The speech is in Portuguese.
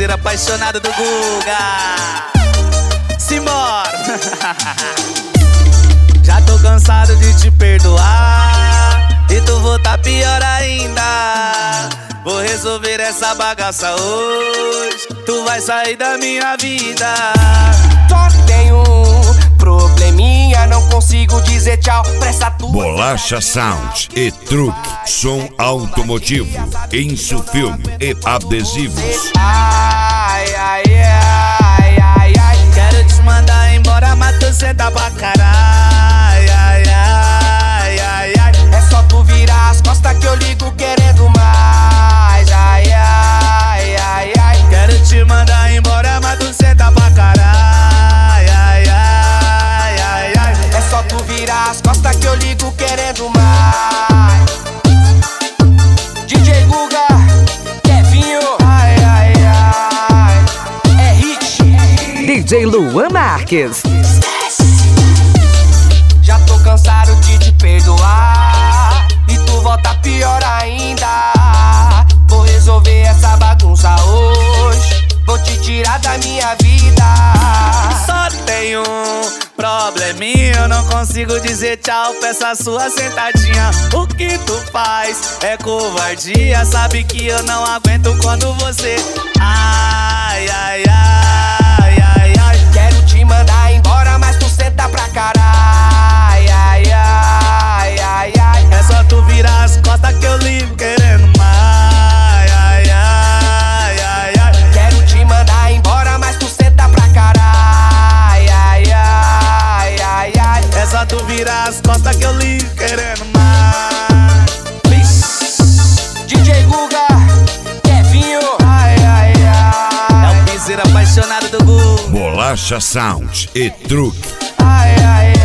piseiro apaixonado do Guga. Simbora! Já tô cansado de te perdoar e tu voltar pior ainda. Vou resolver essa bagaça hoje, tu vai sair da minha vida. Só tenho um probleminha, não consigo dizer tchau pra essa tua. Bolacha Sound e Truque, som automotivo, Insufilme e adesivos. Ai, ai, ai, ai, ai. Quero te mandar embora, mas tu senta pra caralho. Ai, ai, ai, ai. É só tu virar as costas que eu ligo querendo mais. Ai, ai, ai, ai. Quero te mandar embora, mas tu senta pra caralho. Ai, ai, ai, ai. É só tu virar as costas que eu ligo querendo mais. DJ Guga, Kevinho, ai, ai, ai. É hit. DJ Luan Marques. Já tô cansado de te perdoar e tu volta pior ainda. Vou resolver essa bagunça hoje, vou te tirar da minha vida. Só tenho um probleminha, eu não consigo dizer tchau pra essa sua sentadinha. O que tu faz é covardia, sabe que eu não aguento quando você. Ai, ai, ai, ai, ai. Quero te mandar embora, mas tu senta pra caralho. Ai, ai, ai, ai. É só tu virar as costas que eu ligo querendo mais. Ai, ai, ai, ai. Quero te mandar embora, mas tu senta pra caralho. Ai, ai, ai, ai. É só tu virar as costas que eu ligo querendo mais. DJ Guga, Kevinho, ai, ai, ai. É o piseiro apaixonado do Guga. Bolacha Sound e Truque. Ai, ai,